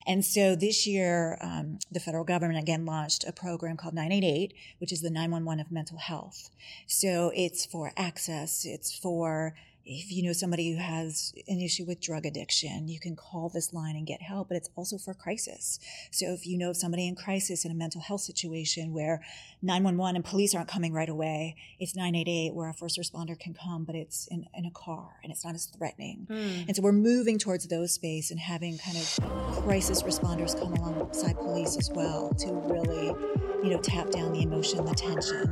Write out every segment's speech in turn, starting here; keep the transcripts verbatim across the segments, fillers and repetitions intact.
And so this year, um, the federal government again launched a program called nine eight eight, which is the nine one one of mental health. So it's for access. It's for if you know somebody who has an issue with drug addiction, you can call this line and get help, but it's also for crisis. So if you know somebody in crisis in a mental health situation where nine one one and police aren't coming right away, it's nine eight eight where a first responder can come, but it's in, in a car and it's not as threatening. Mm. And so we're moving towards those space and having kind of crisis responders come alongside police as well to really, you know, tap down the emotion, the tension.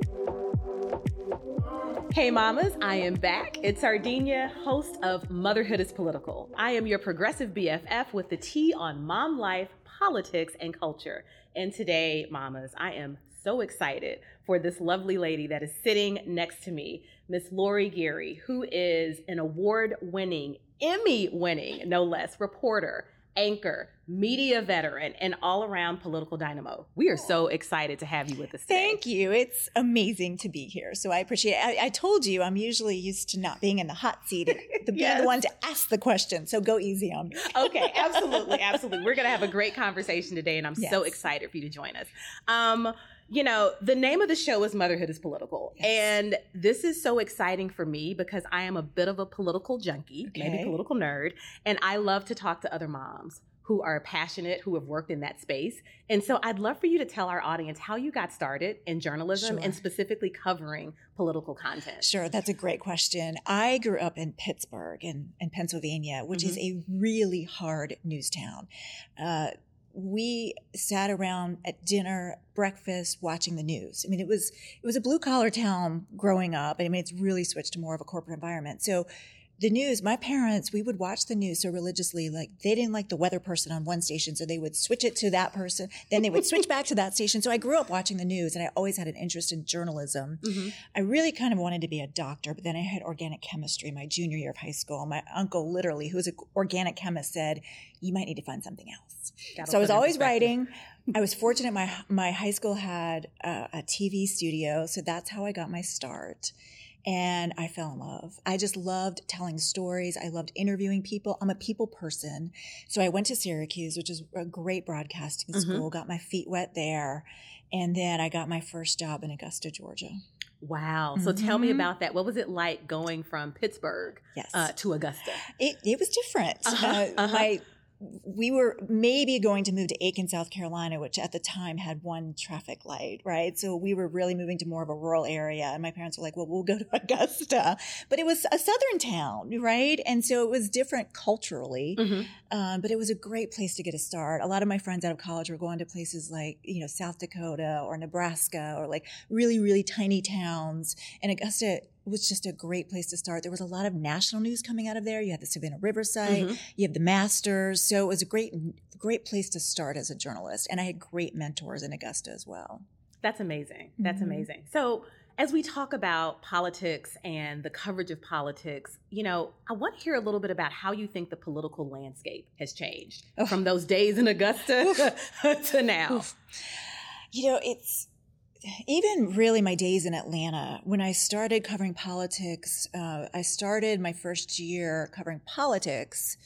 Hey mamas, I am back. It's Sardinia, host of Motherhood is Political. I am your progressive B F F with the tea on mom life, politics, and culture. And today, mamas, I am so excited for this lovely lady that is sitting next to me, Miss Lori Geary, who is an award-winning, Emmy-winning, no less, reporter, anchor, media veteran, and all-around political dynamo. We are so excited to have you with us today. Thank you. It's amazing to be here. So I appreciate it. I, I told you I'm usually used to not being in the hot seat, the, being yes. the one to ask the question. So go easy on me. Okay, absolutely, absolutely. We're going to have a great conversation today, and I'm yes. so excited for you to join us. Um, You know, the name of the show is Motherhood is Political. Yes. And this is so exciting for me because I am a bit of a political junkie, okay. maybe political nerd, and I love to talk to other moms who are passionate, who have worked in that space. And so I'd love for you to tell our audience how you got started in journalism sure. and specifically covering political content. Sure, that's a great question. I grew up in Pittsburgh in, in Pennsylvania, which mm-hmm. is a really hard news town. Uh, we sat around at dinner, breakfast, watching the news. I mean, it was it was a blue collar town growing up. I mean, it's really switched to more of a corporate environment. So the news, my parents, we would watch the news so religiously. Like they didn't like the weather person on one station, so they would switch it to that person. Then they would switch back to that station. So I grew up watching the news, and I always had an interest in journalism. Mm-hmm. I really kind of wanted to be a doctor, but then I had organic chemistry my junior year of high school. My uncle, literally, who was an organic chemist, said, "You might need to find something else." That'll so I was always writing. I was fortunate. My my high school had a, a T V studio, so that's how I got my start. And I fell in love. I just loved telling stories. I loved interviewing people. I'm a people person. So I went to Syracuse, which is a great broadcasting mm-hmm. school, got my feet wet there. And then I got my first job in Augusta, Georgia. Wow. So mm-hmm. tell me about that. What was it like going from Pittsburgh yes. uh, to Augusta? It, it was different. Uh-huh. Uh, uh-huh. My We were maybe going to move to Aiken, South Carolina, which at the time had one traffic light, right? So we were really moving to more of a rural area. And my parents were like, well, we'll go to Augusta. But it was a southern town, right? And so it was different culturally. Mm-hmm. Um, but it was a great place to get a start. A lot of my friends out of college were going to places like, you know, South Dakota or Nebraska or like really, really tiny towns. And Augusta was just a great place to start. There was a lot of national news coming out of there. You had the Savannah River site, mm-hmm. you have the Masters. So it was a great, great place to start as a journalist. And I had great mentors in Augusta as well. That's amazing. That's mm-hmm. amazing. So as we talk about politics and the coverage of politics, you know, I want to hear a little bit about how you think the political landscape has changed oh. from those days in Augusta to now. Oof. You know, it's, even really my days in Atlanta, when I started covering politics, uh, I started my first year covering politics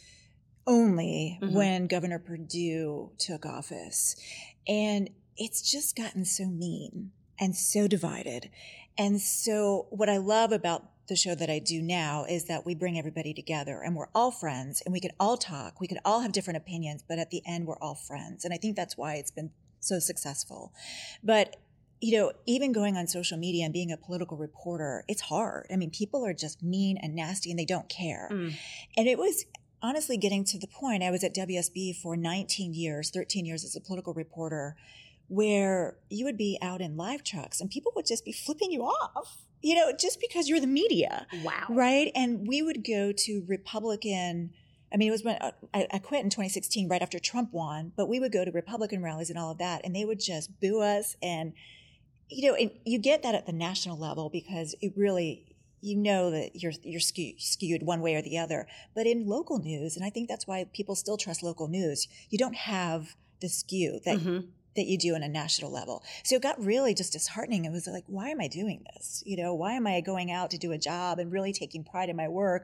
only mm-hmm. when Governor Perdue took office. And it's just gotten so mean and so divided. And so what I love about the show that I do now is that we bring everybody together and we're all friends and we can all talk. We can all have different opinions, but at the end, we're all friends. And I think that's why it's been so successful. But you know, even going on social media and being a political reporter, it's hard. I mean, people are just mean and nasty and they don't care. Mm. And it was honestly getting to the point, I was at W S B for nineteen years, thirteen years as a political reporter, where you would be out in live trucks and people would just be flipping you off, you know, just because you're the media. Wow. Right? And we would go to Republican I mean, it was when I, I quit in twenty sixteen, right after Trump won, but we would go to Republican rallies and all of that, and they would just boo us. And, you know, and you get that at the national level because it really, you know that you're you're skew, skewed one way or the other. But in local news, and I think that's why people still trust local news, you don't have the skew that mm-hmm. that you do on a national level. So it got really just disheartening. It was like, why am I doing this? You know, why am I going out to do a job and really taking pride in my work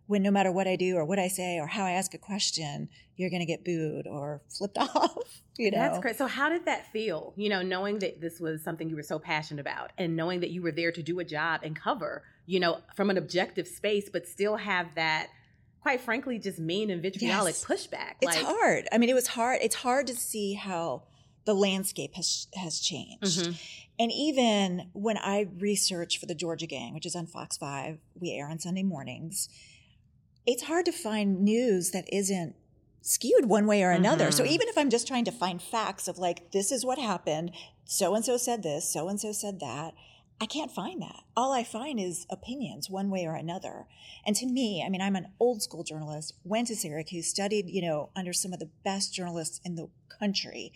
when no matter what I do or what I say or how I ask a question, you're going to get booed or flipped off, you know? That's great. So how did that feel, you know, knowing that this was something you were so passionate about and knowing that you were there to do a job and cover, you know, from an objective space, but still have that, quite frankly, just mean and vitriolic Yes. pushback? It's like, hard. I mean, it was hard. It's hard to see how the landscape has has changed. Mm-hmm. And even when I research for the Georgia Gang, which is on Fox five, we air on Sunday mornings, it's hard to find news that isn't skewed one way or another. Mm-hmm. So even if I'm just trying to find facts of like, this is what happened, so-and-so said this, so-and-so said that, I can't find that. All I find is opinions one way or another. And to me, I mean, I'm an old school journalist, went to Syracuse, studied, you know, under some of the best journalists in the country.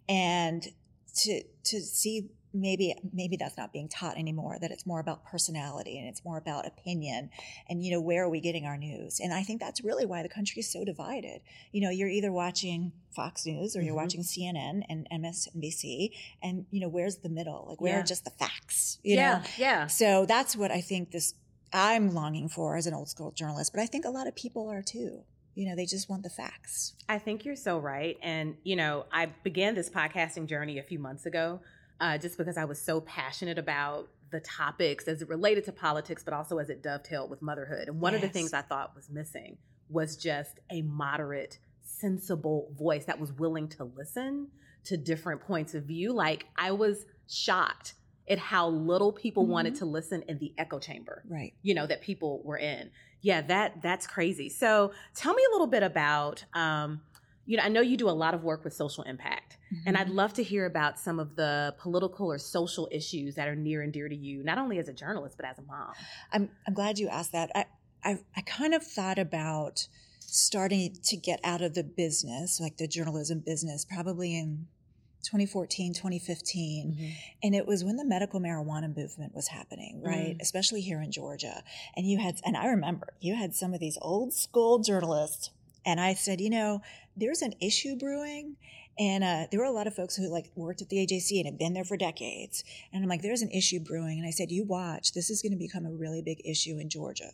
And to to see maybe maybe that's not being taught anymore, that it's more about personality and it's more about opinion and, you know, where are we getting our news? And I think that's really why the country is so divided. You know, you're either watching Fox News or you're Mm-hmm. watching C N N and M S N B C, and, you know, where's the middle? Like, where Yeah. are just the facts? You yeah, know? yeah. So that's what I think this I'm longing for as an old school journalist, but I think a lot of people are too. You know, they just want the facts. I think you're so right. And, you know, I began this podcasting journey a few months ago uh, just because I was so passionate about the topics as it related to politics, but also as it dovetailed with motherhood. And one of the Yes. things I thought was missing was just a moderate, sensible voice that was willing to listen to different points of view. Like, I was shocked at how little people Mhm. wanted to listen in the echo chamber, Right. you know, that people were in. Yeah, that that's crazy. So tell me a little bit about, um, you know, I know you do a lot of work with social impact, and I'd love to hear about some of the political or social issues that are near and dear to you, not only as a journalist, but as a mom. I'm I'm glad you asked that. I, I I kind of thought about starting to get out of the business, like the journalism business, probably in twenty fourteen, twenty fifteen. Mm-hmm. And it was when the medical marijuana movement was happening, right? Mm. Especially here in Georgia. And you had, and I remember you had some of these old school journalists. And I said, you know, there's an issue brewing. And uh, there were a lot of folks who like worked at the A J C and had been there for decades. And I'm like, there's an issue brewing. And I said, you watch, this is going to become a really big issue in Georgia.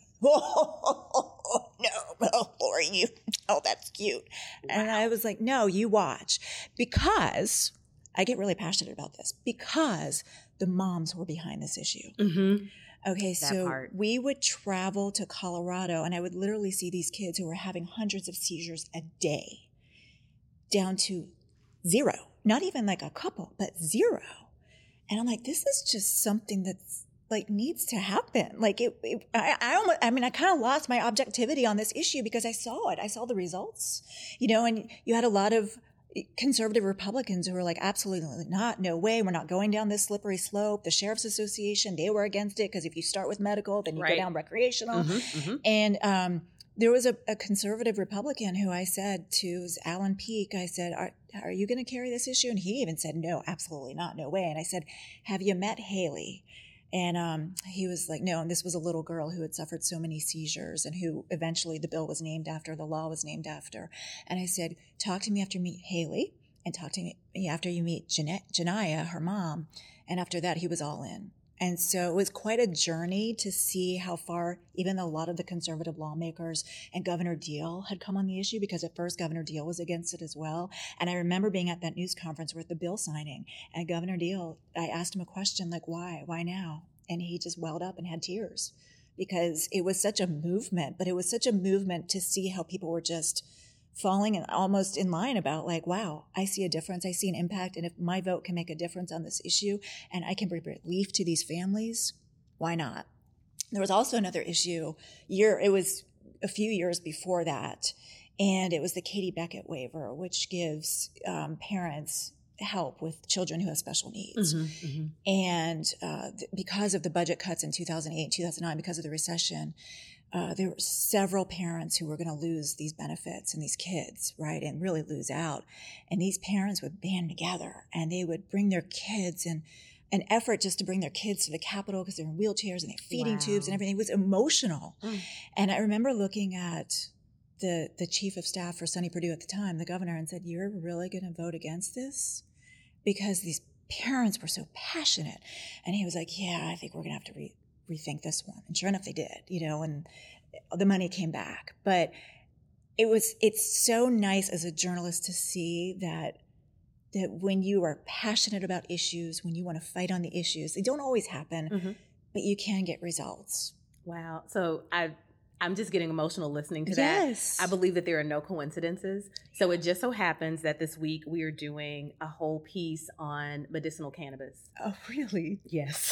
Oh, no, oh, Lori, you, oh, that's cute. And I was like, no, you watch. Because I get really passionate about this, because the moms were behind this issue. Mm-hmm. Okay, That so part. we would travel to Colorado and I would literally see these kids who were having hundreds of seizures a day down to zero, not even like a couple, but zero. And I'm like, this is just something that's like needs to happen. Like it, it I, I almost, I mean, I kind of lost my objectivity on this issue because I saw it. I saw the results, you know, and you had a lot of conservative Republicans who were like, absolutely not, no way, we're not going down this slippery slope. The Sheriff's Association, they were against it because if you start with medical, then you Right. go down recreational. Mm-hmm. Mm-hmm. And um, there was a, a conservative Republican who I said to, was Alan Peake, I said, are, are you going to carry this issue? And he even said, no, absolutely not, no way. And I said, have you met Haley? And um, he was like, no. And this was a little girl who had suffered so many seizures and who eventually the bill was named after, the law was named after. And I said, talk to me after you meet Haley and talk to me after you meet Jeanette, Janiyah, her mom. And after that, he was all in. And so it was quite a journey to see how far even a lot of the conservative lawmakers and Governor Deal had come on the issue, because at first Governor Deal was against it as well. And I remember being at that news conference with the bill signing, and Governor Deal, I asked him a question like, why? Why now? And he just welled up and had tears because it was such a movement, but it was such a movement to see how people were just falling and almost in line about like, wow, I see a difference. I see an impact. And if my vote can make a difference on this issue and I can bring relief to these families, why not? There was also another issue year. It was a few years before that. And it was the Katie Beckett waiver, which gives um, parents help with children who have special needs. Mm-hmm, mm-hmm. And uh, th- because of the budget cuts in two thousand eight, two thousand nine, because of the recession, uh, there were several parents who were going to lose these benefits and these kids, right, and really lose out. And these parents would band together and they would bring their kids and an effort just to bring their kids to the Capitol because they're in wheelchairs and they have feeding Wow. tubes and everything. It was emotional. Mm. And I remember looking at the the chief of staff for Sonny Perdue at the time, the governor, and said, you're really going to vote against this? Because these parents were so passionate. And he was like, yeah, I think we're going to have to re- rethink this one. And sure enough, they did, you know, and the money came back. But it was, it's so nice as a journalist to see that, that when you are passionate about issues, when you want to fight on the issues, they don't always happen, mm-hmm. but you can get results. Wow. So I, I'm just getting emotional listening to yes. that. I believe that there are no coincidences. So it just so happens that this week we are doing a whole piece on medicinal cannabis. Oh, really? Yes.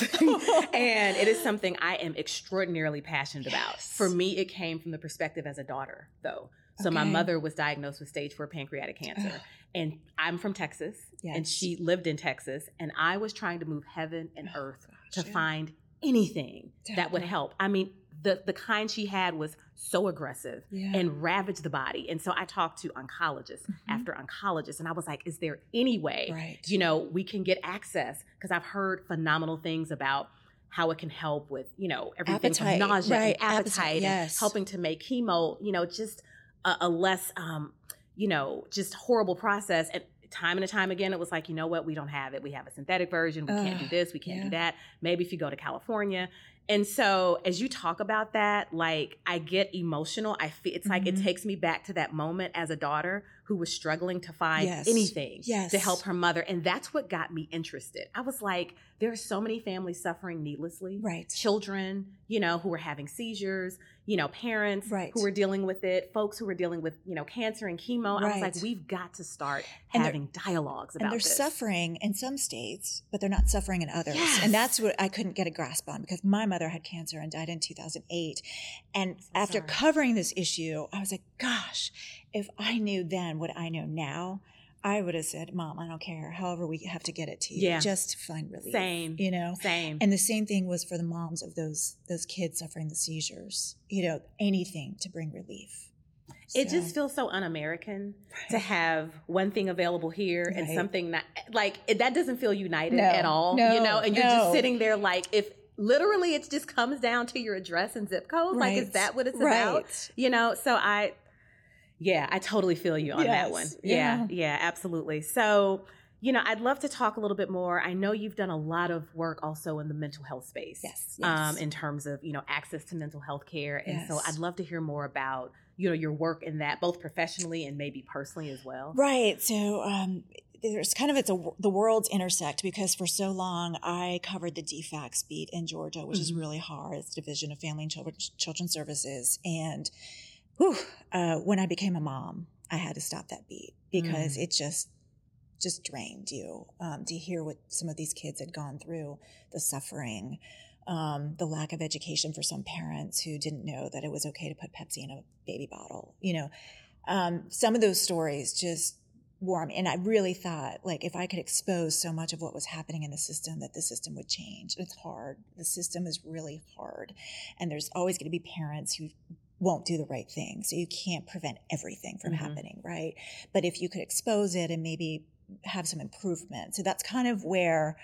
And it is something I am extraordinarily passionate yes. about. For me, it came from the perspective as a daughter, though. So okay. my mother was diagnosed with stage four pancreatic cancer. And I'm from Texas, yes. and she lived in Texas. And I was trying to move heaven and oh, earth gosh, to yeah. find anything Definitely. that would help. I mean, the, the kind she had was so aggressive yeah. and ravaged the body. And so I talked to oncologist mm-hmm. after oncologist, and I was like, is there any way, right. you know, we can get access? Because I've heard phenomenal things about how it can help with, you know, everything appetite. from nausea right. and appetite, appetite yes. and helping to make chemo, you know, just a, a less, um, you know, just horrible process. And time and time again, it was like, you know what, we don't have it. We have a synthetic version. We uh, can't do this. We can't yeah. do that. Maybe if you go to California. And so as you talk about that, like I get emotional. I feel it's mm-hmm. like it takes me back to that moment as a daughter who was struggling to find yes. anything yes. to help her mother. And that's what got me interested. I was like, there are so many families suffering needlessly. Right. Children, you know, who are having seizures, you know, parents right. who are dealing with it, folks who are dealing with, you know, cancer and chemo. Right. I was like, we've got to start and having dialogues about this. And they're this. suffering in some states, but they're not suffering in others. Yes. And that's what I couldn't get a grasp on, because my mother had cancer and died in two thousand eight. And so after sorry. covering this issue, I was like, gosh, if I knew then what I know now, I would have said, Mom, I don't care. However, we have to get it to you yeah. just to find relief. Same. You know? Same. And the same thing was for the moms of those those kids suffering the seizures. You know, anything to bring relief. It So- just feels so un-American to have one thing available here and Right. something not, like, it, that doesn't feel united No, at all, no, you know? And you're no. just sitting there like, if literally it just comes down to your address and zip code, like, is Right. that what it's Right. about? You know? So I, yeah, I totally feel you on that Yes, one. yeah. Yeah, yeah, absolutely. So, you know, I'd love to talk a little bit more. I know you've done a lot of work also in the mental health space. Yes, Um, yes. in terms of, you know, access to mental health care. And so Yes. I'd love to hear more about, you know, your work in that, both professionally and maybe personally as well. Right. So um, there's kind of, it's a, the worlds intersect, because for so long I covered the D FACS beat in Georgia, which mm-hmm. is really hard. It's the Division of Family and Children, Children Services. And whew, uh, when I became a mom, I had to stop that beat, because mm. it just just drained you um, to hear what some of these kids had gone through, the suffering, um, the lack of education for some parents who didn't know that it was okay to put Pepsi in a baby bottle. You know, um, some of those stories just warm. And I really thought, like, if I could expose so much of what was happening in the system, that the system would change. It's hard. The system is really hard. And there's always going to be parents who won't do the right thing. So you can't prevent everything from mm-hmm. happening, right? But if you could expose it and maybe have some improvement. So that's kind of where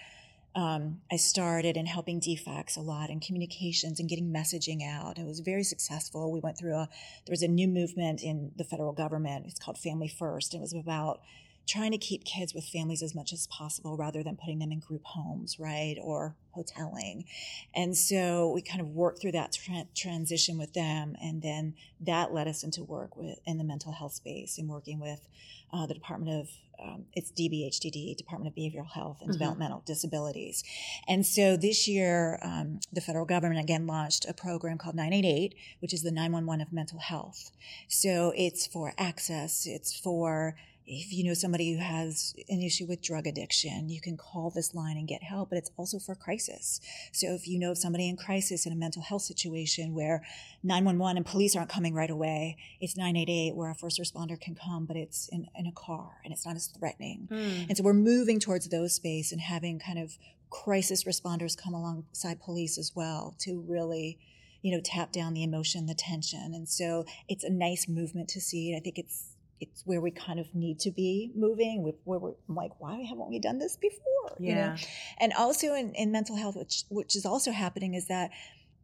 um, I started in helping D FACS a lot in communications and getting messaging out. It was very successful. We went through a, there was a new movement in the federal government. It's called Family First. It was about trying to keep kids with families as much as possible rather than putting them in group homes, right, or hoteling. And so we kind of worked through that tra- transition with them, and then that led us into work with in the mental health space and working with uh, the Department of, um, it's D B H D D, Department of Behavioral Health and mm-hmm. Developmental Disabilities. And so this year, um, the federal government again launched a program called nine eight eight, which is the nine one one of mental health. So it's for access, it's for if you know somebody who has an issue with drug addiction, you can call this line and get help, but it's also for crisis. So if you know somebody in crisis in a mental health situation where nine one one and police aren't coming right away, it's nine eight eight where a first responder can come, but it's in, in a car and it's not as threatening. Mm. And so we're moving towards those space and having kind of crisis responders come alongside police as well to really, you know, tap down the emotion, the tension. And so it's a nice movement to see. I think it's It's where we kind of need to be moving, where we're I'm like, why haven't we done this before? Yeah. You know? And also in, in mental health, which which is also happening, is that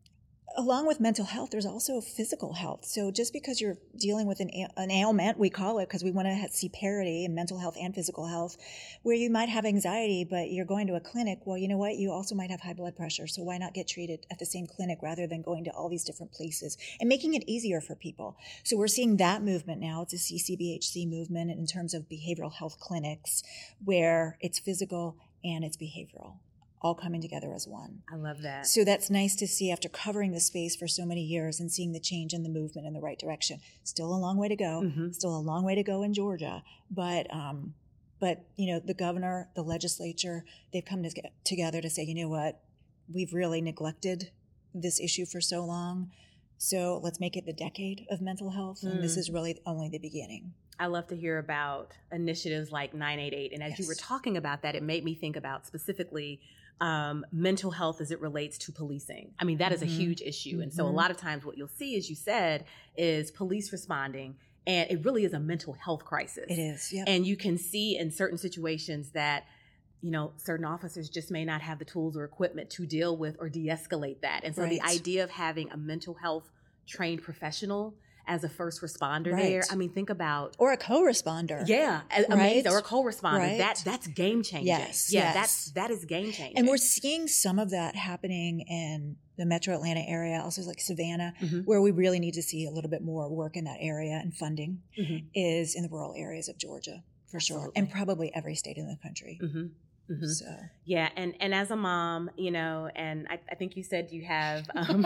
along with mental health, there's also physical health. So just because you're dealing with an, an ailment, we call it, because we want to see parity in mental health and physical health, where you might have anxiety, but you're going to a clinic. Well, you know what? You also might have high blood pressure. So why not get treated at the same clinic rather than going to all these different places and making it easier for people? So we're seeing that movement now. It's a C C B H C movement in terms of behavioral health clinics, where it's physical and it's behavioral, all coming together as one. I love that. So that's nice to see after covering the space for so many years and seeing the change in the movement in the right direction. Still a long way to go. Mm-hmm. Still a long way to go in Georgia. But, um, but you know, the governor, the legislature, they've come to get together to say, you know what, we've really neglected this issue for so long. So let's make it the decade of mental health. Mm. And this is really only the beginning. I love to hear about initiatives like nine eight eight. And as yes. you were talking about that, it made me think about specifically um, mental health as it relates to policing. I mean, that mm-hmm. is a huge issue. And mm-hmm. so a lot of times what you'll see, as you said, is police responding, and it really is a mental health crisis. It is, yeah. And you can see in certain situations that, you know, certain officers just may not have the tools or equipment to deal with or de-escalate that. And so right. the idea of having a mental health trained professional as a first responder right. there. I mean, think about... Or a co-responder. Yeah, right? amazing. Or a co-responder. Right. That, that's game-changing. Yes, yeah, yes. That's, that is game-changing. And we're seeing some of that happening in the metro Atlanta area, also like Savannah, mm-hmm. where we really need to see a little bit more work in that area, and funding mm-hmm. is in the rural areas of Georgia, for Absolutely. Sure. And probably every state in the country. Mm-hmm. Mm-hmm. So yeah, and and as a mom, you know, and I, I think you said you have um,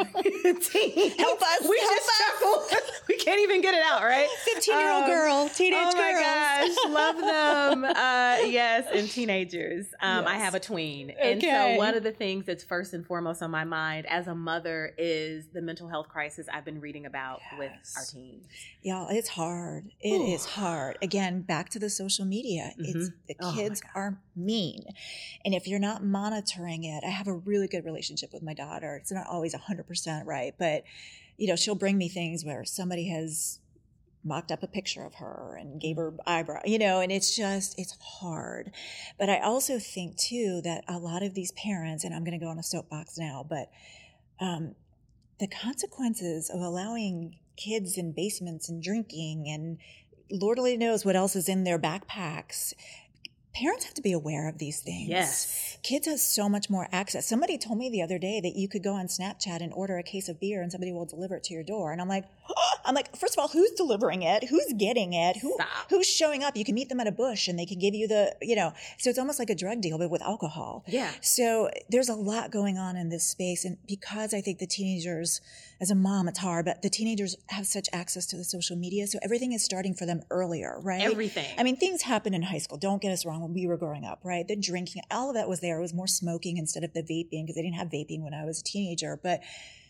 teen. Help us! We help just chuckle. We can't even get it out, right? Fifteen-year-old um, girl, teenage oh my girls. gosh, love them. Uh, yes, and teenagers. Um, yes. I have a tween, okay. and so one of the things that's first and foremost on my mind as a mother is the mental health crisis I've been reading about yes. with our teens. Yeah, it's hard. It Ooh. Is hard. Again, back to the social media. Mm-hmm. It's the kids oh are mean. And if you're not monitoring it, I have a really good relationship with my daughter. It's not always one hundred percent right, but you know, she'll bring me things where somebody has mocked up a picture of her and gave her eyebrow, you know, and it's just, it's hard. But I also think too that a lot of these parents, and I'm going to go on a soapbox now, but um, the consequences of allowing kids in basements and drinking and Lord only knows what else is in their backpacks. Parents have to be aware of these things. Yes. Kids have so much more access. Somebody told me the other day that you could go on Snapchat and order a case of beer and somebody will deliver it to your door. And I'm like, oh, I'm like, first of all, who's delivering it? Who's getting it? Who, who's showing up? You can meet them at a bush and they can give you the, you know, so it's almost like a drug deal, but with alcohol. Yeah. So there's a lot going on in this space. And because I think the teenagers, as a mom, it's hard, but the teenagers have such access to the social media. So everything is starting for them earlier, right? Everything. I mean, things happen in high school. Don't get us wrong. When we were growing up, right? The drinking, all of that was there. It was more smoking instead of the vaping because they didn't have vaping when I was a teenager. But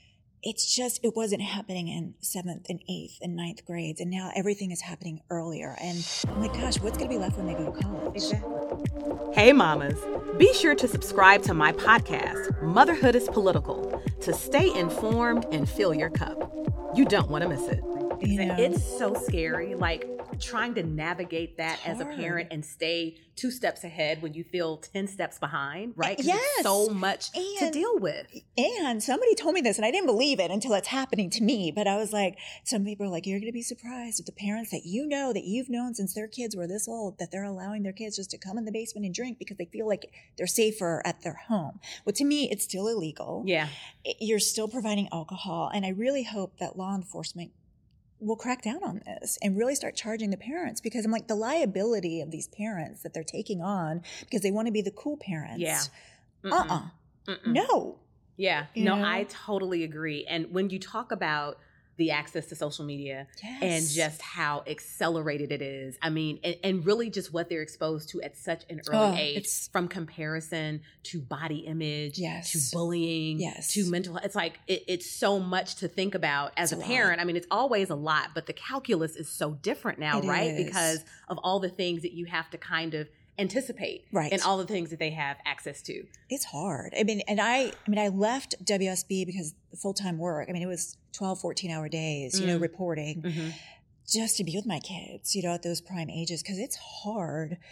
it's just, it wasn't happening in seventh and eighth and ninth grades. And now everything is happening earlier. And oh my gosh, what's going to be left when they go to college? Exactly. Hey, mamas, be sure to subscribe to my podcast, Motherhood is Political, to stay informed and fill your cup. You don't want to miss it. You know, it's so scary. Like, trying to navigate that as a parent and stay two steps ahead when you feel ten steps behind, right? Yes. It's so much and, to deal with. And somebody told me this and I didn't believe it until it's happening to me. But I was like, some people are like, you're going to be surprised at the parents that you know, that you've known since their kids were this old, that they're allowing their kids just to come in the basement and drink because they feel like they're safer at their home. Well, to me, it's still illegal. Yeah. You're still providing alcohol. And I really hope that law enforcement will crack down on this and really start charging the parents, because I'm like, the liability of these parents that they're taking on because they want to be the cool parents. Yeah. Mm-mm. Uh-uh. Mm-mm. No. Yeah. You no, know? I totally agree. And when you talk about the access to social media yes. and just how accelerated it is. I mean, and, and really just what they're exposed to at such an early oh, age, from comparison to body image, yes. to bullying, yes. to mental health. It's like, it, it's so much to think about as it's a a parent. lot. I mean, it's always a lot, but the calculus is so different now, it right? Is. Because of all the things that you have to kind of anticipate, right, and all the things that they have access to. It's hard. I mean, and I, I mean, I left W S B because full-time work, I mean, it was twelve, fourteen hour days, you mm. know, reporting, mm-hmm. just to be with my kids, you know, at those prime ages, because it's hard.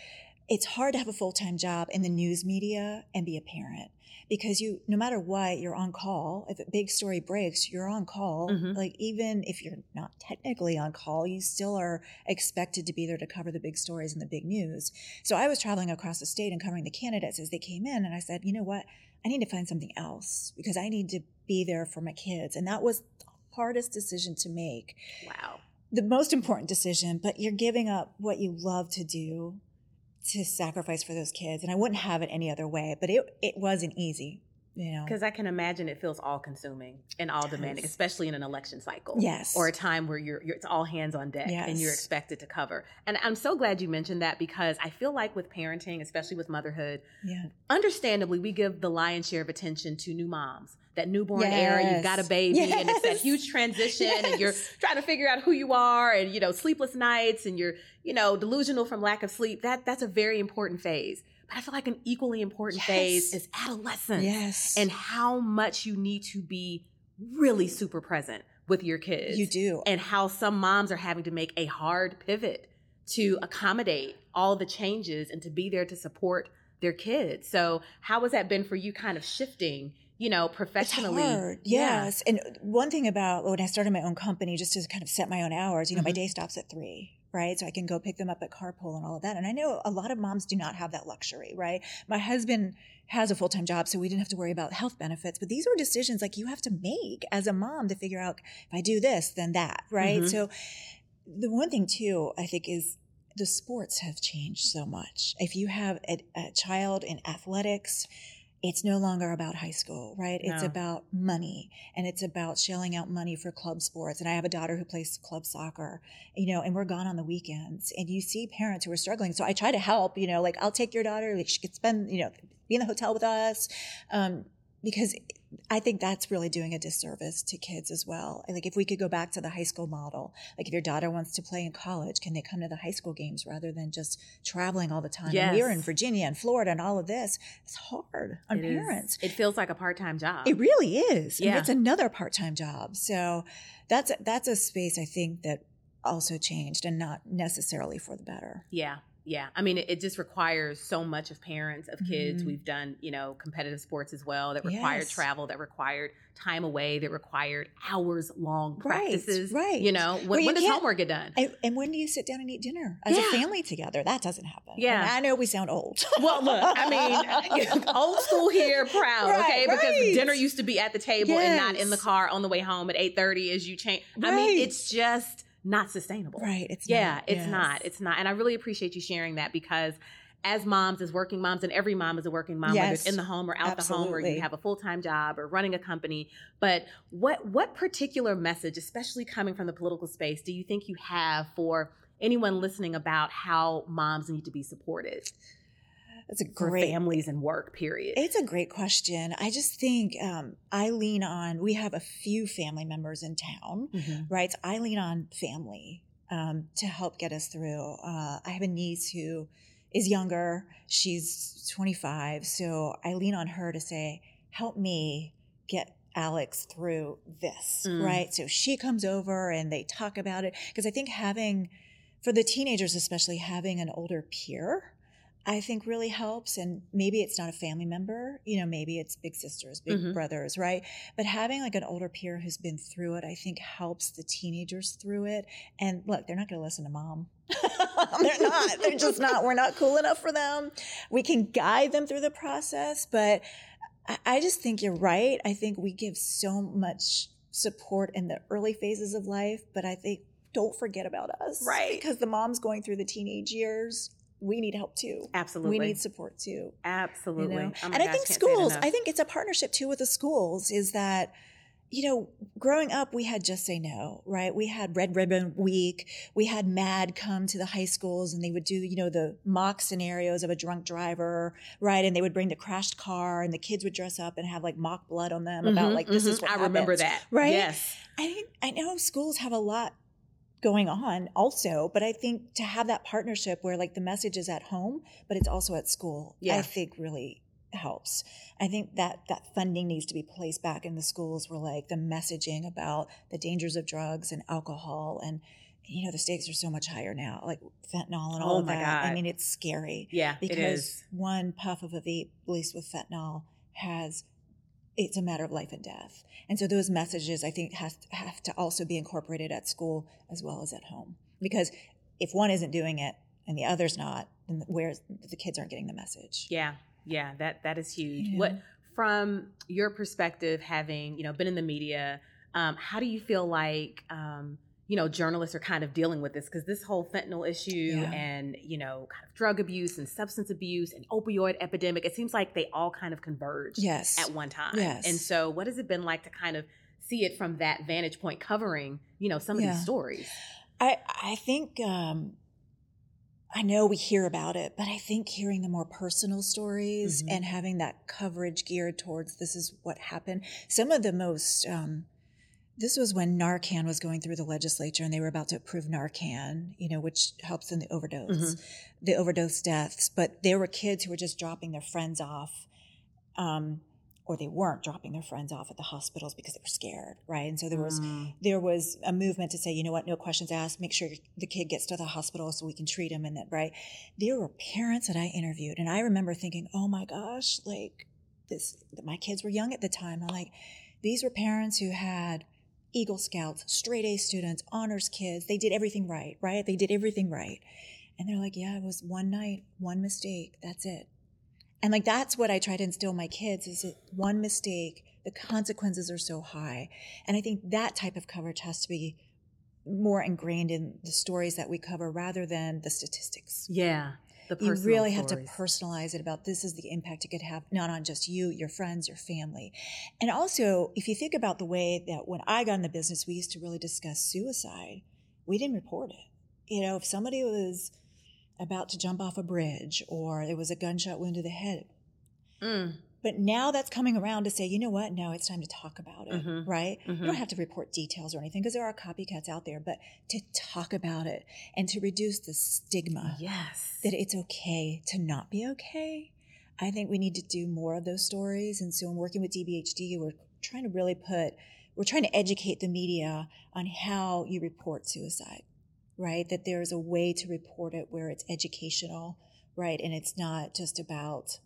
it's hard to have a full-time job in the news media and be a parent, because you, no matter what, you're on call. If a big story breaks, you're on call. Mm-hmm. Like, even if you're not technically on call, you still are expected to be there to cover the big stories and the big news. So I was traveling across the state and covering the candidates as they came in. And I said, you know what? I need to find something else, because I need to be there for my kids. And that was the hardest decision to make. Wow. The most important decision, but you're giving up what you love to do to sacrifice for those kids. And I wouldn't have it any other way, but it it wasn't easy, you know. Because I can imagine it feels all consuming and all demanding, especially in an election cycle. Yes. Or a time where you're, you're it's all hands on deck yes. and you're expected to cover. And I'm so glad you mentioned that, because I feel like with parenting, especially with motherhood, yeah. understandably, we give the lion's share of attention to new moms. That newborn yes. era, you've got a baby yes. and it's that huge transition yes. and you're trying to figure out who you are, and, you know, sleepless nights, and you're, you know, delusional from lack of sleep. That that's a very important phase. But I feel like an equally important yes. phase is adolescence. Yes. And how much you need to be really super present with your kids. You do. And how some moms are having to make a hard pivot to accommodate all the changes and to be there to support their kids. So how has that been for you, kind of shifting, you know, professionally? It's hard. Yes. Yeah. And one thing about when I started my own company, just to kind of set my own hours, you know, mm-hmm. my day stops at three, right? So I can go pick them up at carpool and all of that. And I know a lot of moms do not have that luxury, right? My husband has a full-time job, so we didn't have to worry about health benefits. But these were decisions like you have to make as a mom to figure out, if I do this, then that, right? Mm-hmm. So the one thing too, I think, is the sports have changed so much. If you have a, a child in athletics, it's no longer about high school, right? No. It's about money, and it's about shelling out money for club sports. And I have a daughter who plays club soccer, you know, and we're gone on the weekends, and you see parents who are struggling. So I try to help, you know, like, I'll take your daughter, like, she could spend, you know, be in the hotel with us. Um, because I think that's really doing a disservice to kids as well. Like, if we could go back to the high school model, like, if your daughter wants to play in college, can they come to the high school games rather than just traveling all the time? Yes. And we're in Virginia and Florida and all of this. It's hard on it parents. Is. It feels like a part-time job. It really is. Yeah. And it's another part-time job. So that's, that's a space I think that also changed, and not necessarily for the better. Yeah. Yeah. I mean, it, it just requires so much of parents, of kids. Mm-hmm. We've done, you know, competitive sports as well that required yes. travel, that required time away, that required hours long practices. Right. right. You know, when, when does homework get done? And, and when do you sit down and eat dinner as yeah. a family together? That doesn't happen. Yeah. And I know we sound old. Well, look, I mean, old school here, proud, right, okay? Because right. dinner used to be at the table yes. and not in the car on the way home at eight thirty as you change. Right. I mean, it's just not sustainable. Right. It's yeah, not. it's yes. not. It's not. And I really appreciate you sharing that, because as moms, as working moms, and every mom is a working mom, yes. whether it's in the home or out Absolutely. the home, or you have a full-time job or running a company. But what what particular message, especially coming from the political space, do you think you have for anyone listening about how moms need to be supported? That's a great, for families and work, period. It's a great question. I just think um, I lean on, we have a few family members in town, mm-hmm. right? So I lean on family um, to help get us through. Uh, I have a niece who is younger. She's twenty-five. So I lean on her to say, help me get Alex through this, mm. right? So she comes over and they talk about it. Because I think having, for the teenagers especially, having an older peer, I think really helps. And maybe it's not a family member, you know, maybe it's big sisters, big mm-hmm. brothers, right? But having like an older peer who's been through it, I think helps the teenagers through it. And look, they're not going to listen to mom. They're not. They're just not. We're not cool enough for them. We can guide them through the process, but I, I just think you're right. I think we give so much support in the early phases of life, but I think don't forget about us. Right. Because the mom's going through the teenage years, we need help too. Absolutely. We need support too. Absolutely. You know? Oh and gosh, I think can't schools, I think it's a partnership too with the schools, is that, you know, growing up, we had Just Say No, right? We had Red Ribbon Week. We had MAD come to the high schools and they would do, you know, the mock scenarios of a drunk driver, right? And they would bring the crashed car and the kids would dress up and have like mock blood on them mm-hmm, about like, this mm-hmm. is what I happens, remember that. Right? Yes. I think, I know schools have a lot going on also, but I think to have that partnership where like the message is at home, but it's also at school, yeah. I think really helps. I think that that funding needs to be placed back in the schools where like the messaging about the dangers of drugs and alcohol and you know, the stakes are so much higher now, like fentanyl and all Oh of my that. God. I mean, it's scary. Yeah, because it is. one puff of a vape laced with fentanyl has, it's a matter of life and death. And so those messages, I think, have, have to also be incorporated at school as well as at home. Because if one isn't doing it and the other's not, then where the kids aren't getting the message. Yeah, yeah, that that is huge. Yeah. What, from your perspective, having, you know, been in the media, um, how do you feel like, um, you know, journalists are kind of dealing with this? Because this whole fentanyl issue Yeah. and, you know, kind of drug abuse and substance abuse and opioid epidemic, it seems like they all kind of converged Yes. at one time. Yes. And so what has it been like to kind of see it from that vantage point, covering, you know, some of Yeah. these stories? I, I think, um, I know we hear about it, but I think hearing the more personal stories Mhm. and having that coverage geared towards this is what happened. Some of the most, um, this was when Narcan was going through the legislature and they were about to approve Narcan, you know, which helps in the overdose, Mhm. the overdose deaths. But there were kids who were just dropping their friends off, um, or they weren't dropping their friends off at the hospitals because they were scared, right? And so there was Mm. there was a movement to say, you know what, no questions asked, make sure the kid gets to the hospital so we can treat him, and that, right? There were parents that I interviewed, and I remember thinking, oh my gosh, like this, my kids were young at the time. I'm like, these were parents who had Eagle Scouts, straight A students, honors kids. They did everything right, right? They did everything right. And they're like, yeah, it was one night, one mistake, that's it. And like, that's what I try to instill in my kids, is that one mistake, the consequences are so high. And I think that type of coverage has to be more ingrained in the stories that we cover rather than the statistics. Yeah. The You personal really stories. have to personalize it about this is the impact it could have, not on just you, your friends, your family. And also, if you think about the way that when I got in the business, we used to really discuss suicide, we didn't report it. You know, if somebody was about to jump off a bridge or there was a gunshot wound to the head. Mm. But now that's coming around to say, you know what? No, it's time to talk about it, Mhm. right? Mhm. You don't have to report details or anything because there are copycats out there, but to talk about it and to reduce the stigma Yes. that it's okay to not be okay. I think we need to do more of those stories. And so in working with D B H D, we're trying to really put, we're trying to educate the media on how you report suicide, right? That there's a way to report it where it's educational, right? And it's not just about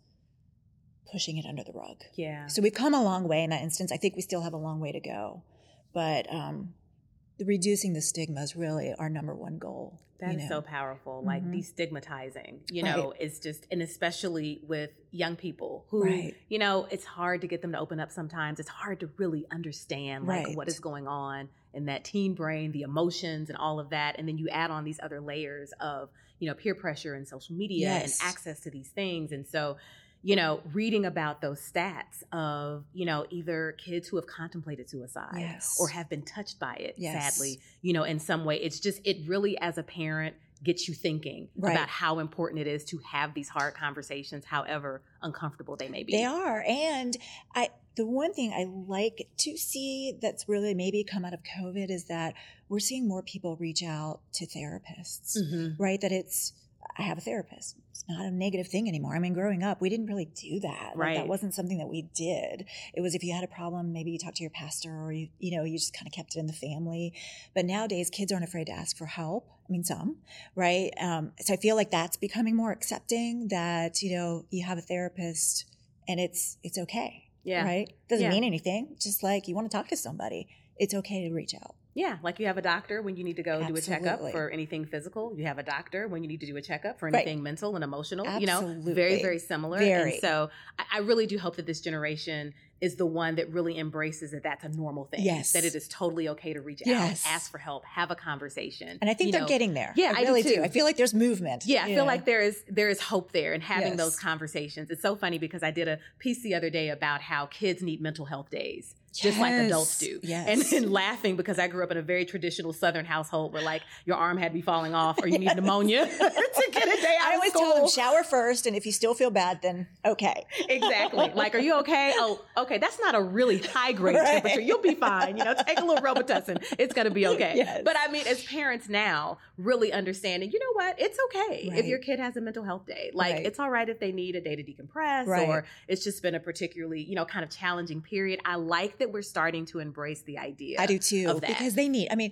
pushing it under the rug. Yeah. So we've come a long way in that instance. I think we still have a long way to go, but um, the reducing the stigma is really our number one goal. That you is know? so powerful. Like Mhm. destigmatizing, you know, Right. it's just, and especially with young people who, Right. you know, it's hard to get them to open up sometimes. It's hard to really understand like Right. what is going on in that teen brain, the emotions and all of that. And then you add on these other layers of, you know, peer pressure and social media Yes. and access to these things. And so, you know, reading about those stats of, you know, either kids who have contemplated suicide Yes. or have been touched by it, Yes. sadly, you know, in some way, it's just, it really, as a parent, gets you thinking Right. about how important it is to have these hard conversations, however uncomfortable they may be. They are. And I, the one thing I like to see that's really maybe come out of COVID is that we're seeing more people reach out to therapists, Mm-hmm. right? That it's, I have a therapist. It's not a negative thing anymore. I mean, growing up, we didn't really do that. Like, Right. that wasn't something that we did. It was if you had a problem, maybe you talked to your pastor or you, you know, you just kind of kept it in the family. But nowadays, kids aren't afraid to ask for help. I mean, some, right? Um, so I feel like that's becoming more accepting that, you know, you have a therapist and it's, it's okay. Yeah. Right? Doesn't Yeah. mean anything. Just like you want to talk to somebody, it's okay to reach out. Yeah, like you have a doctor when you need to go do a checkup Absolutely. for anything physical. You have a doctor when you need to do a checkup for Right. anything mental and emotional. You know, Absolutely. very, very similar. Very. And so I, I really do hope that this generation is the one that really embraces that that's a normal thing. Yes. That it is totally okay to reach Yes. out, ask for help, have a conversation. And I think you they're know. getting there. Yeah, I I do really do. too. I feel like there's movement. Yeah, I you feel know? like there is there is hope there in having Yes. those conversations. It's so funny because I did a piece the other day about how kids need mental health days. Just like Yes. adults do. Yes. And, and laughing because I grew up in a very traditional Southern household where like your arm had to be falling off or you need pneumonia to get a day out I of always school. tell them shower first, and if you still feel bad, then okay. Exactly. Like, are you okay? Oh, okay. That's not a really high grade Right. temperature. You'll be fine. You know, take a little Robitussin. It's going to be okay. Yes. But I mean, as parents now, really understanding, you know what? It's okay Right. if your kid has a mental health day. Like, Right. it's all right if they need a day to decompress Right. or it's just been a particularly, you know, kind of challenging period. I like that we're starting to embrace the idea. I do too, of that. because they need. I mean,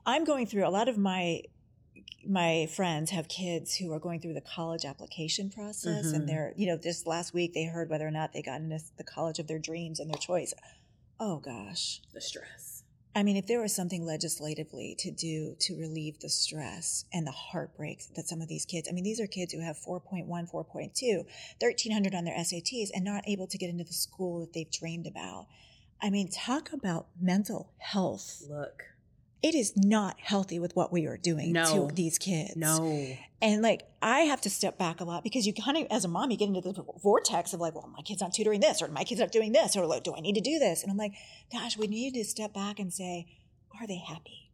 I'm going through, a lot of my my friends have kids who are going through the college application process, mm-hmm. and they're, you know, this last week they heard whether or not they got into the college of their dreams and their choice. Oh gosh. The stress. I mean, if there was something legislatively to do to relieve the stress and the heartbreak that some of these kids, I mean, these are kids who have four point one, four point two, thirteen hundred on their S A Ts and not able to get into the school that they've dreamed about. I mean, talk about mental health. Look. It is not healthy with what we are doing no. to these kids. No. And like, I have to step back a lot because you kind of, as a mom, you get into the vortex of like, well, my kid's not tutoring this, or my kid's not doing this, or like, do I need to do this? And I'm like, gosh, we need to step back and say, are they happy?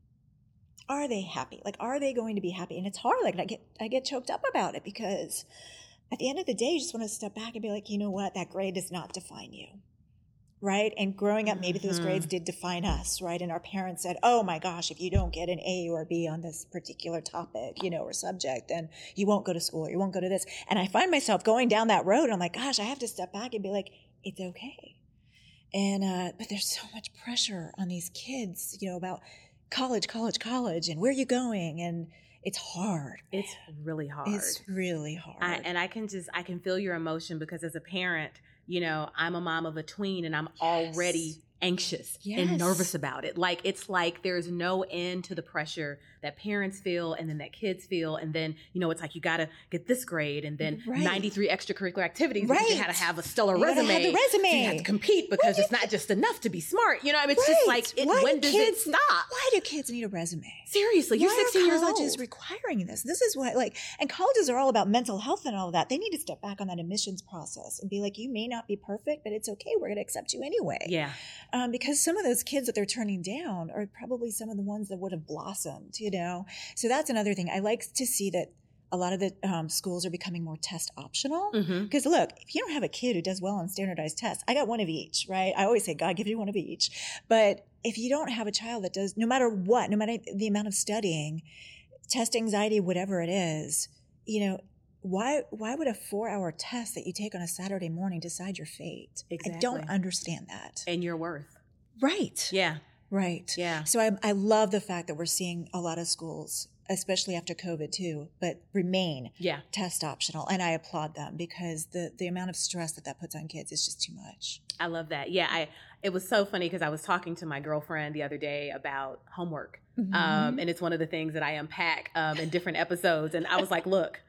Are they happy? Like, are they going to be happy? And it's hard. Like, I get, I get choked up about it because at the end of the day, you just want to step back and be like, you know what? That grade does not define you. Right? And growing up, maybe those grades did define us, right? And our parents said, oh my gosh, if you don't get an A or a B on this particular topic, you know, or subject, then you won't go to school or you won't go to this. And I find myself going down that road. And I'm like, gosh, I have to step back and be like, it's okay. And, uh, but there's so much pressure on these kids, you know, about college, college, college, and where are you going? And it's hard. It's really hard. It's really hard. I, and I can just, I can feel your emotion because as a parent, you know, I'm a mom of a tween and I'm yes. already anxious yes. and nervous about it. Like, it's like there's no end to the pressure that parents feel and then that kids feel. And then, you know, it's like you got to get this grade and then right. ninety-three extracurricular activities. Right. You got to have a stellar you resume. Have the resume. So you have to compete because right. it's not just enough to be smart. You know, I mean, it's right. just like, it, when does kids, it stop? Why do kids need a resume? Seriously, you're why sixteen years old. College is requiring this. This is what, like, and colleges are all about mental health and all of that. They need to step back on that admissions process and be like, you may not be perfect, but it's okay. We're going to accept you anyway. Yeah. Um, because some of those kids that they're turning down are probably some of the ones that would have blossomed, you know? So that's another thing. I like to see that a lot of the um, schools are becoming more test optional. Because mm-hmm. look, if you don't have a kid who does well on standardized tests, I got one of each, right? I always say, God, give you one of each. But if you don't have a child that does, no matter what, no matter the amount of studying, test anxiety, whatever it is, you know, why why would a four-hour test that you take on a Saturday morning decide your fate? Exactly. I don't understand that. And your worth. Right. Yeah. Right. Yeah. So I, I love the fact that we're seeing a lot of schools, especially after COVID too, but remain yeah. test optional. And I applaud them because the, the amount of stress that that puts on kids is just too much. I love that. Yeah. I, it was so funny because I was talking to my girlfriend the other day about homework. Mm-hmm. Um, and it's one of the things that I unpack um, in different episodes. And I was like, look,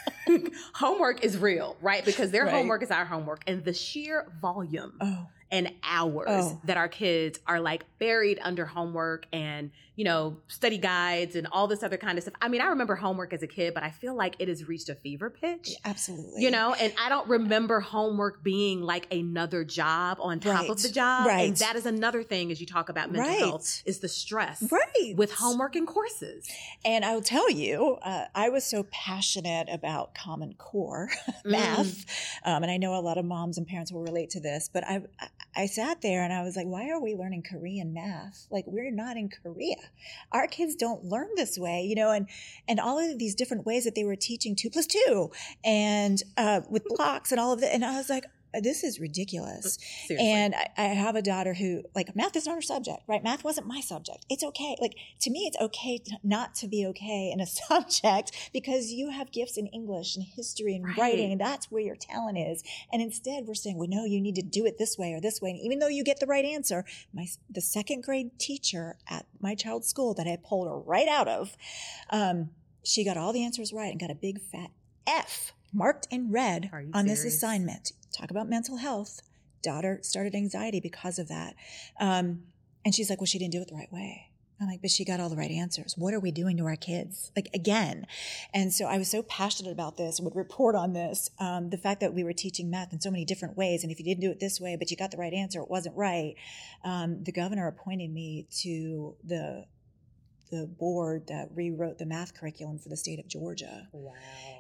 homework is real, right? Because their right. homework is our homework. And the sheer volume oh. and hours oh. that our kids are like buried under homework and, you know, study guides and all this other kind of stuff. I mean, I remember homework as a kid, but I feel like it has reached a fever pitch. Absolutely. You know, and I don't remember homework being like another job on top right. of the job. Right. And that is another thing as you talk about mental right. health is the stress right. with homework and courses. And I will tell you, uh, I was so passionate about Common Core math. Mm. Um, and I know a lot of moms and parents will relate to this, but I, I, I sat there and I was like, why are we learning Korean math? Like, we're not in Korea. Our kids don't learn this way, you know, and, and all of these different ways that they were teaching two plus two and uh, with blocks and all of that. And I was like, this is ridiculous. Seriously. And I, I have a daughter who, like, math is not her subject, right? Math wasn't my subject. It's okay. Like, to me, it's okay to not to be okay in a subject because you have gifts in English and history and right. writing, and that's where your talent is. And instead, we're saying, well, no, you need to do it this way or this way. And even though you get the right answer, my the second grade teacher at my child's school that I pulled her right out of, um, she got all the answers right and got a big fat F marked in red on serious? This assignment. Talk about mental health. Daughter started anxiety because of that. Um, and she's like, well, she didn't do it the right way. I'm like, but she got all the right answers. What are we doing to our kids? Like, again. And so I was so passionate about this, would report on this, um, the fact that we were teaching math in so many different ways. And if you didn't do it this way, but you got the right answer, it wasn't right. Um, the governor appointed me to the the board that rewrote the math curriculum for the state of Georgia. Wow.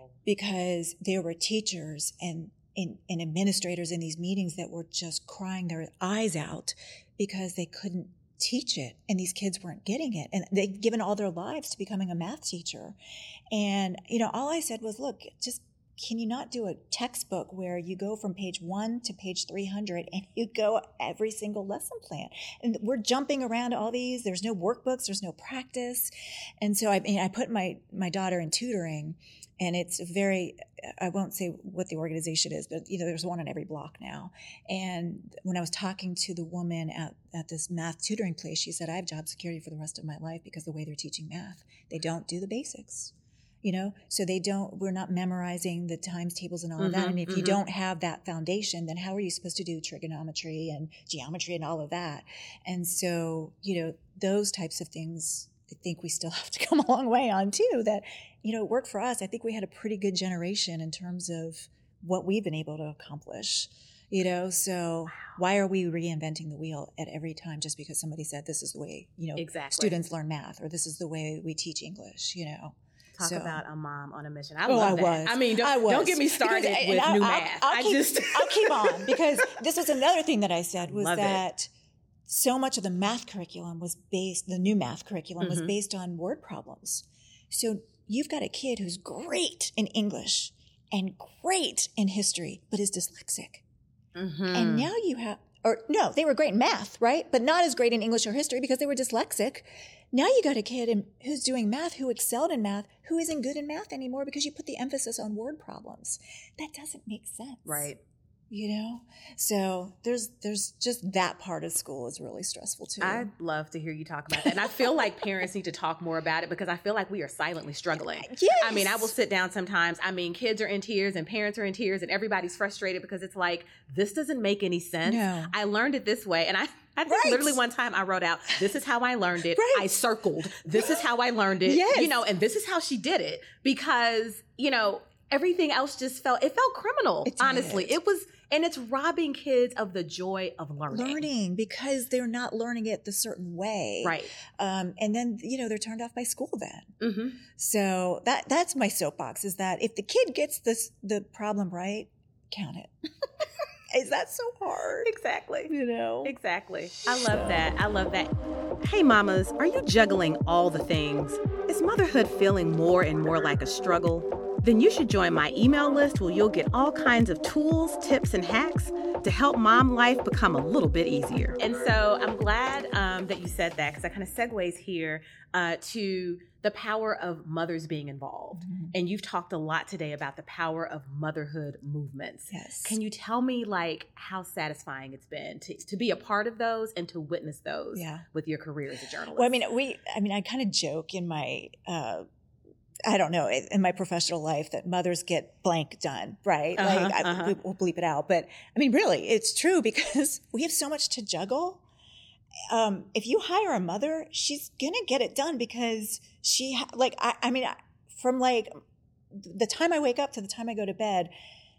Because there were teachers and And, and administrators in these meetings that were just crying their eyes out because they couldn't teach it and these kids weren't getting it. And they'd given all their lives to becoming a math teacher. And, you know, all I said was, look, just can you not do a textbook where you go from page one to page three hundred and you go every single lesson plan? And we're jumping around all these. There's no workbooks. There's no practice. And so I, I put my, my daughter in tutoring, and it's very, I won't say what the organization is, but you know, there's one on every block now. And when I was talking to the woman at, at this math tutoring place, she said, I have job security for the rest of my life because the way they're teaching math, they don't do the basics. You know, so they don't, we're not memorizing the times tables and all of that. Mm-hmm, And if mm-hmm. you don't have that foundation, then how are you supposed to do trigonometry and geometry and all of that? And so, you know, those types of things, I think we still have to come a long way on too, that, you know, it worked for us. I think we had a pretty good generation in terms of what we've been able to accomplish, you know, so why are we reinventing the wheel at every time just because somebody said this is the way, you know, exactly. students learn math, or this is the way we teach English, you know? Talk so. about a mom on a mission. I oh, love I that. was. I mean, don't, I was. don't get me started because, with I, new I'll, math. I'll I keep, just I'll keep on, because this was another thing that I said was love that it. so much of the math curriculum was based, the new math curriculum mm-hmm. was based on word problems. So you've got a kid who's great in English and great in history, but is dyslexic. Mm-hmm. And now you have, or no, they were great in math, right? But not as great in English or history because they were dyslexic. Now you got a kid in, who's doing math, who excelled in math, who isn't good in math anymore because you put the emphasis on word problems. That doesn't make sense. Right. You know? So there's there's just that part of school is really stressful too. I'd love to hear you talk about that. And I feel like parents need to talk more about it because I feel like we are silently struggling. Yes. I mean, I will sit down sometimes. I mean, kids are in tears and parents are in tears and everybody's frustrated because it's like, this doesn't make any sense. No. I learned it this way. And I, I think Right. literally one time I wrote out, this is how I learned it. Right. I circled, this is how I learned it. Yes. You know, and this is how she did it because, you know, everything else just felt, it felt criminal, It honestly. did. It was, and it's robbing kids of the joy of learning. Learning because they're not learning it the certain way. Right. Um, and then, you know, they're turned off by school then. Mm-hmm. So that that's my soapbox, is that if the kid gets this the problem right, count it. Is that so hard? Exactly. You know? Exactly. I love that. I love that. Hey, mamas, are you juggling all the things? Is motherhood feeling more and more like a struggle? Then you should join my email list where you'll get all kinds of tools, tips, and hacks to help mom life become a little bit easier. And so I'm glad um, that you said that, because that kind of segues here uh, to the power of mothers being involved. Mm-hmm. And you've talked a lot today about the power of motherhood movements. Yes. Can you tell me like how satisfying it's been to, to be a part of those and to witness those yeah. with your career as a journalist? Well, I mean, we, I mean, I kind of joke in my, uh, I don't know, in my professional life that mothers get blank done, right? Uh-huh, like, uh-huh. I, we'll bleep it out. But I mean, really, it's true because we have so much to juggle. Um, if you hire a mother, she's going to get it done because she, ha- like, I, I mean, from like the time I wake up to the time I go to bed,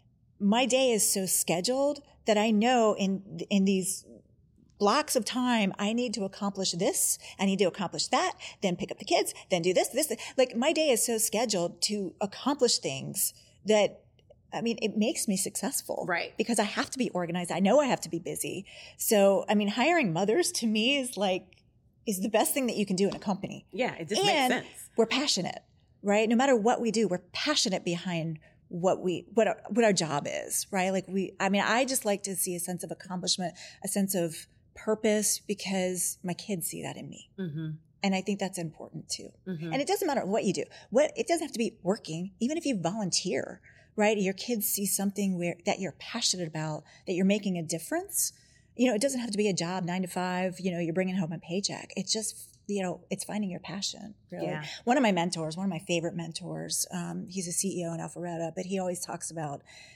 my day is so scheduled that I know in, in these blocks of time, I need to accomplish this, I need to accomplish that, then pick up the kids, then do this, this. Like my day is so scheduled to accomplish things that, I mean, it makes me successful. Right. Because I have to be organized. I know I have to be busy. So, I mean, hiring mothers to me is like, is the best thing that you can do in a company. Yeah, it just and makes sense. We're passionate, right? No matter what we do, we're passionate behind what we, what our, what our job is, right? Like we, I mean, I just like to see a sense of accomplishment, a sense of purpose, because my kids see that in me. Mm-hmm. And I think that's important too. Mm-hmm. And it doesn't matter what you do. What it doesn't have to be working, even if you volunteer, right? Your kids see something where that you're passionate about, that you're making a difference. You know, it doesn't have to be a job, nine to five, you know, you're bringing home a paycheck. It's just, you know, it's finding your passion, really. Yeah. One of my mentors, one of my favorite mentors, um, he's a C E O in Alpharetta, but he always talks about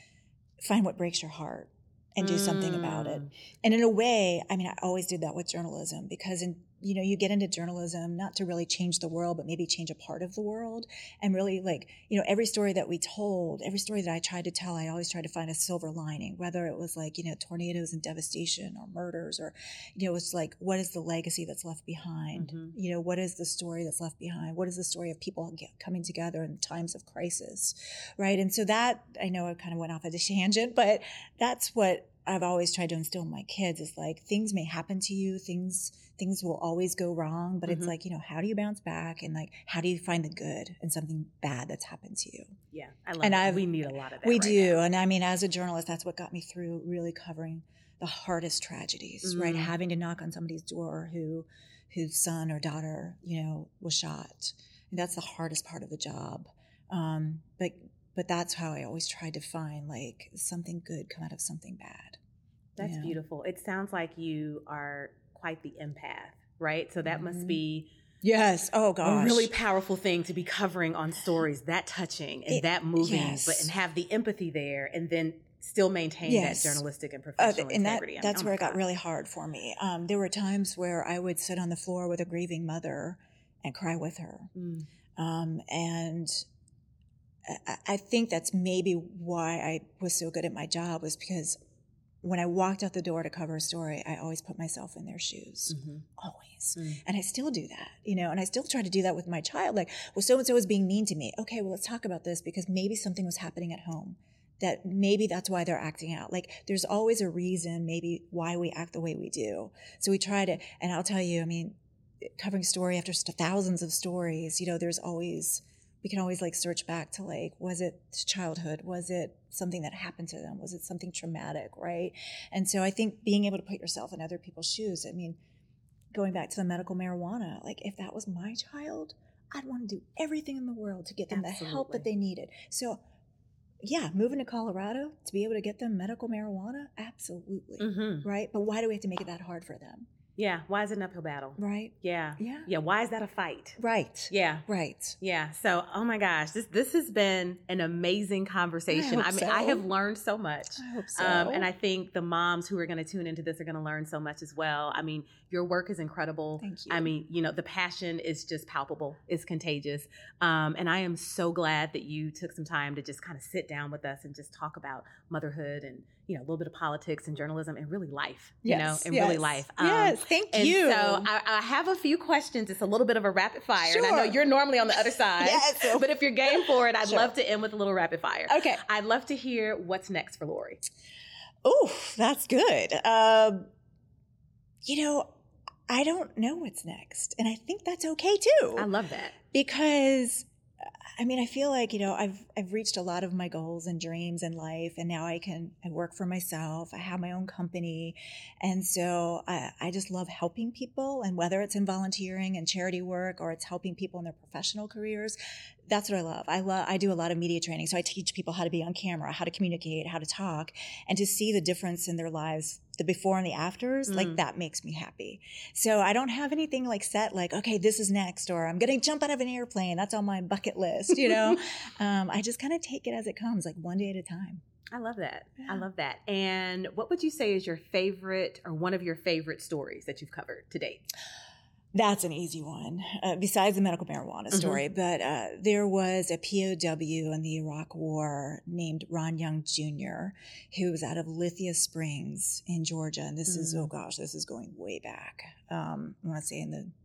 find what breaks your heart and do mm. something about it. And in a way, I mean, I always did that with journalism, because in, you know, you get into journalism not to really change the world, but maybe change a part of the world. And really, like, you know, every story that we told, every story that I tried to tell, I always tried to find a silver lining, whether it was like, you know, tornadoes and devastation or murders, or, you know, it's like, what is the legacy that's left behind? Mm-hmm. You know, what is the story that's left behind? What is the story of people get, coming together in times of crisis, right? And so that, I know I kind of went off at a tangent, but that's what I've always tried to instill in my kids is like, things may happen to you, things things will always go wrong, but mm-hmm. it's like, you know, how do you bounce back, and like, how do you find the good in something bad that's happened to you? Yeah, I love it. We need a lot of that. We right do, now. and I mean, as a journalist, that's what got me through really covering the hardest tragedies, mm-hmm. right? Having to knock on somebody's door who, whose son or daughter, you know, was shot. And that's the hardest part of the job. Um, but but that's how I always tried to find like something good come out of something bad. That's you know? Beautiful. It sounds like you are quite the empath, right? So that mm-hmm. must be yes. Oh gosh, a really powerful thing to be covering on stories that touching and it, that moving, yes. but and have the empathy there, and then still maintain yes. that journalistic and professional uh, and integrity. That, that's I mean, oh where it got God. really hard for me. Um, there were times where I would sit on the floor with a grieving mother and cry with her. Mm. Um, and I, I think that's maybe why I was so good at my job, was because when I walked out the door to cover a story, I always put myself in their shoes. Mm-hmm. Always. Mm. And I still do that, you know, and I still try to do that with my child. Like, well, so-and-so is being mean to me. Okay, well, let's talk about this, because maybe something was happening at home. That maybe that's why they're acting out. Like, there's always a reason maybe why we act the way we do. So we try to, and I'll tell you, I mean, covering story after thousands of stories, you know, there's always, we can always like search back to like, was it childhood? Was it something that happened to them? Was it something traumatic, right? And so I think being able to put yourself in other people's shoes, I mean, going back to the medical marijuana, like if that was my child, I'd want to do everything in the world to get them Absolutely. the help that they needed. So yeah, moving to Colorado to be able to get them medical marijuana, absolutely, mm-hmm. right? But why do we have to make it that hard for them? Yeah, why is it an uphill battle? Right. Yeah. Yeah. Yeah, why is that a fight? Right. Yeah. Right. Yeah. So, oh my gosh, this this has been an amazing conversation. I, I mean, so. I have learned so much. I hope so. Um, and I think the moms who are going to tune into this are going to learn so much as well. I mean, your work is incredible. Thank you. I mean, you know, the passion is just palpable. It's contagious. Um, and I am so glad that you took some time to just kind of sit down with us and just talk about motherhood and, you know, a little bit of politics and journalism and really life, you yes, know, and yes. really life. Um, yes, thank and you. So I, I have a few questions. It's a little bit of a rapid fire. Sure. And I know you're normally on the other side. yes. But if you're game for it, I'd sure. love to end with a little rapid fire. Okay. I'd love to hear what's next for Lori. Oh, that's good. Um, you know, I don't know what's next. And I think that's okay too. I love that. Because I mean, I feel like, you know, I've I've reached a lot of my goals and dreams in life, and now I can I work for myself. I have my own company. And so I, I just love helping people. And whether it's in volunteering and charity work, or it's helping people in their professional careers, that's what I love. I love, I do a lot of media training. So I teach people how to be on camera, how to communicate, how to talk, and to see the difference in their lives, the before and the afters, mm. like that makes me happy. So I don't have anything like set, like, okay, this is next, or I'm going to jump out of an airplane. That's on my bucket list, you know? um, I just kind of take it as it comes, like one day at a time. I love that. Yeah. I love that. And what would you say is your favorite, or one of your favorite stories that you've covered to date? That's an easy one, uh, besides the medical marijuana story. Mm-hmm. But uh, there was a P O W in the Iraq War named Ron Young Junior, who was out of Lithia Springs in Georgia. And this mm. is, oh gosh, this is going way back. Um, I want to say in the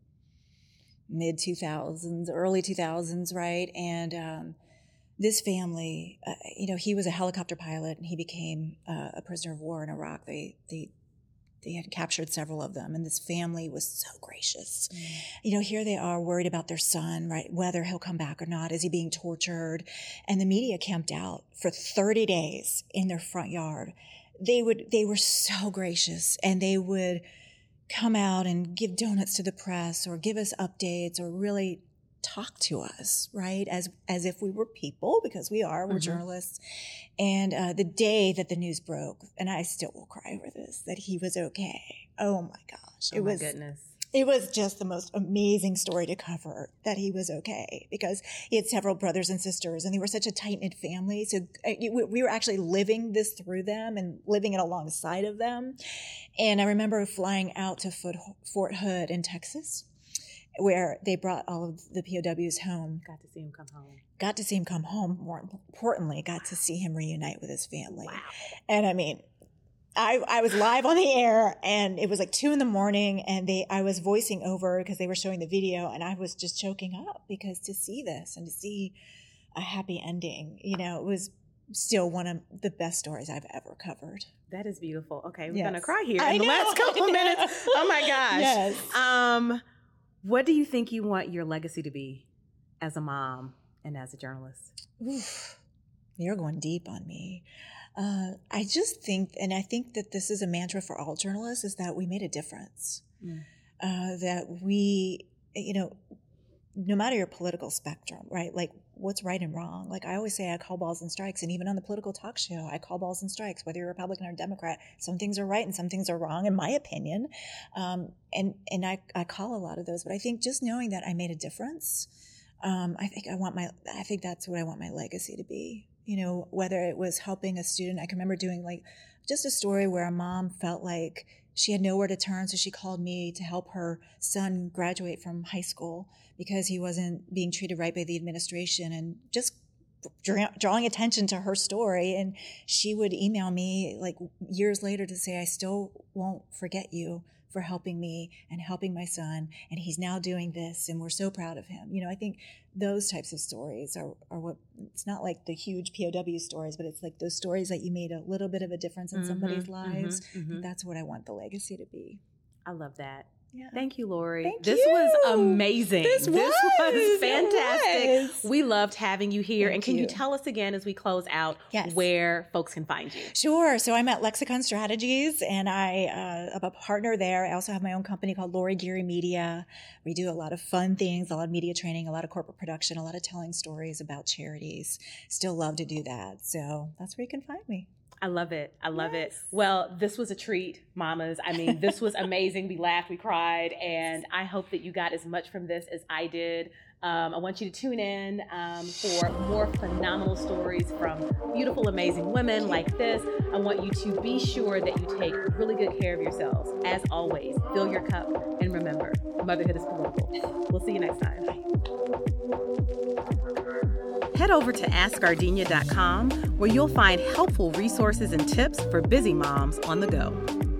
mid two thousands, early two thousands, right? And um, this family, uh, you know, he was a helicopter pilot, and he became uh, a prisoner of war in Iraq. They, they, They had captured several of them, and this family was so gracious. Mm. You know, here they are worried about their son, right? Whether he'll come back or not. Is he being tortured? And the media camped out for thirty days in their front yard. They would, they were so gracious, and they would come out and give donuts to the press, or give us updates, or really talk to us, right? As, as if we were people, because we are, we're mm-hmm. journalists. And uh, the day that the news broke, and I still will cry over this, that he was okay. Oh my gosh. Oh it my was, goodness. It was just the most amazing story to cover, that he was okay, because he had several brothers and sisters, and they were such a tight-knit family. So uh, we were actually living this through them and living it alongside of them. And I remember flying out to Fort Hood in Texas, where they brought all of the P O Ws home. Got to see him come home. Got to see him come home. More importantly, got to see him reunite with his family. Wow. And I mean, I, I was live on the air, and it was like two in the morning, and they, I was voicing over because they were showing the video, and I was just choking up, because to see this and to see a happy ending, you know, it was still one of the best stories I've ever covered. That is beautiful. Okay, we're Yes. gonna cry here I in the know, last couple I know. minutes. Oh my gosh. Yes. Um, what do you think you want your legacy to be as a mom and as a journalist? Oof, you're going deep on me. Uh, I just think, and I think that this is a mantra for all journalists, is that we made a difference. Mm. Uh, that we, you know, no matter your political spectrum, right? Like what's right and wrong. Like I always say, I call balls and strikes. And even on the political talk show, I call balls and strikes, whether you're Republican or Democrat. Some things are right and some things are wrong, in my opinion. Um, and and I, I call a lot of those. But I think just knowing that I made a difference, um, I think I want my, I think that's what I want my legacy to be. You know, whether it was helping a student, I can remember doing like just a story where a mom felt like she had nowhere to turn, so she called me to help her son graduate from high school because he wasn't being treated right by the administration, and just dra- drawing attention to her story. And she would email me like years later to say, I still won't forget you for helping me and helping my son, and he's now doing this, and we're so proud of him. You know, I think those types of stories are, are what, it's not like the huge P O W stories, but it's like those stories that you made a little bit of a difference in Mm-hmm, somebody's lives. mm-hmm, mm-hmm. That's what I want the legacy to be. I love that. Yeah. Thank you, Lori. Thank this you. was amazing. This was. was fantastic. It was. We loved having you here. Thank and can you. you. tell us again as we close out Yes. where folks can find you? Sure. So I'm at Lexicon Strategies, and I, uh, I'm a partner there. I also have my own company called Lori Geary Media. We do a lot of fun things, a lot of media training, a lot of corporate production, a lot of telling stories about charities. Still love to do that. So that's where you can find me. I love it. I love Yes. it. Well, this was a treat, mamas. I mean, this was amazing. We laughed, we cried, and I hope that you got as much from this as I did. Um, I want you to tune in um, for more phenomenal stories from beautiful, amazing women like this. I want you to be sure that you take really good care of yourselves. As always, fill your cup, and remember, motherhood is political. We'll see you next time. Head over to ask ardinia dot com where you'll find helpful resources and tips for busy moms on the go.